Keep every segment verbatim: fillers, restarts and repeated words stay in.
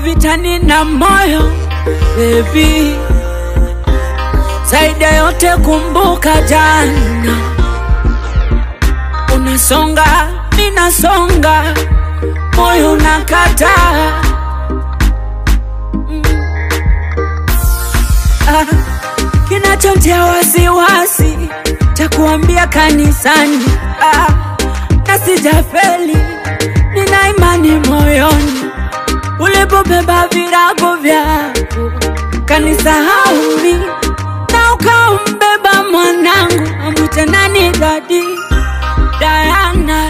vitani na moyo baby. Zaidi yote kumbuka jana. Unasonga, ninasonga, moyo unakataa. mm. ah, Kinachotia wasiwasi takuambia kanisani. ah, Na sijafeli, nina imani moyoni. Ulipobeba virago vyako kanisahau mimi, na ukaumbeba mwanangu amwite nani daddy. Diana,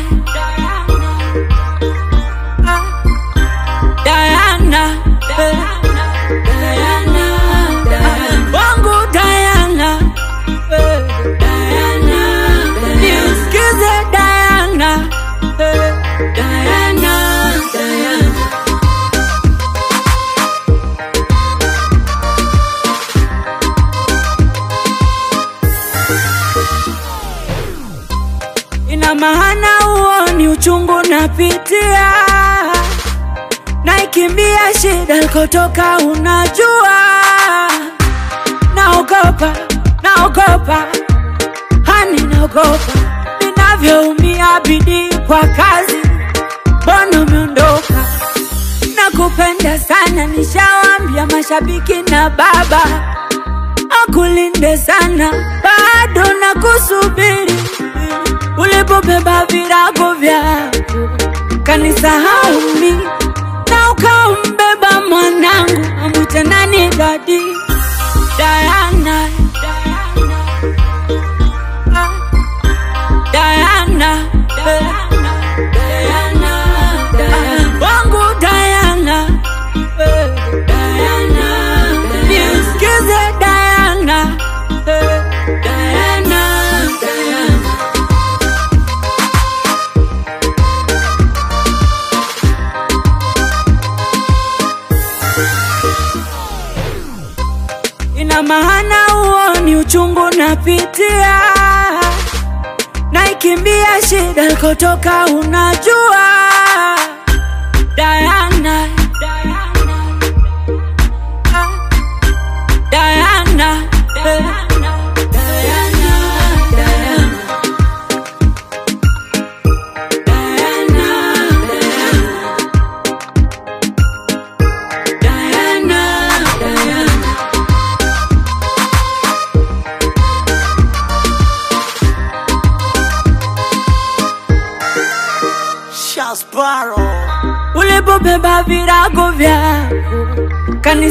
ah, Diana, eh, Diana, Diana, wangu Diana, eh, Diana, nisikize Diana, eh, Diana, Diana. Ina maana uoni uchungu napitia, naikimbia shida kutoka unajua. Naogopa, naogopa, hani naogopa ninavyoumia bidii kwa kazi. Mbona umeondoka? Nakupenda sana, nishawambia mashabiki na baba akulinde sana, bado nakusubiri. Ulipobeba virago vyako kanisahau mimi, na ukaumbeba mwanangu amwite nani daddy. Diana, Diana, ah, Diana, eh, Diana, Diana, wangu Diana, eh, Diana, nisikize Diana, eh, Diana, Diana. Ina maana uoni uchungu napitia, naikimbia shida kutoka unajua. Diana, Diana, ah, Diana, eh, Diana, Diana, Diana, Diana, Diana. Ulipobeba virago vyako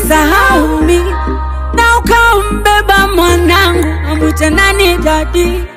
kanisahau mimi, na ukaumbeba mwanangu amwite nani daddy.